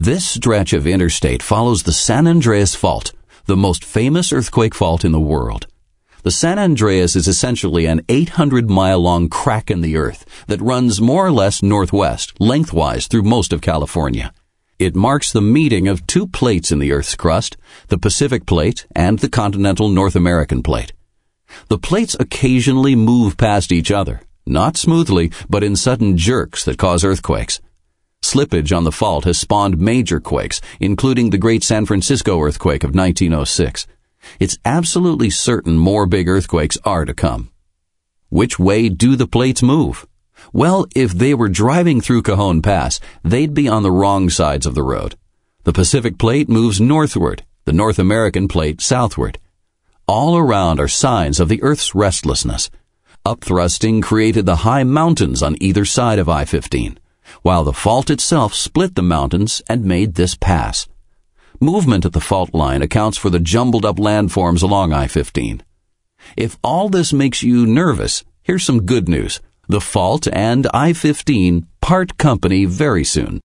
This stretch of interstate follows the San Andreas Fault, the most famous earthquake fault in the world. The San Andreas is essentially an 800-mile-long crack in the earth that runs more or less northwest, lengthwise through most of California. It marks the meeting of two plates in the Earth's crust, the Pacific Plate and the continental North American Plate. The plates occasionally move past each other, not smoothly, but in sudden jerks that cause earthquakes. Slippage on the fault has spawned major quakes, including the Great San Francisco earthquake of 1906. It's absolutely certain more big earthquakes are to come. Which way do the plates move? Well, if they were driving through Cajon Pass, they'd be on the wrong sides of the road. The Pacific Plate moves northward, the North American Plate southward. All around are signs of the Earth's restlessness. Upthrusting created the high mountains on either side of I-15, while the fault itself split the mountains and made this pass. Movement at the fault line accounts for the jumbled-up landforms along I-15. If all this makes you nervous, here's some good news. The fault and I-15 part company very soon.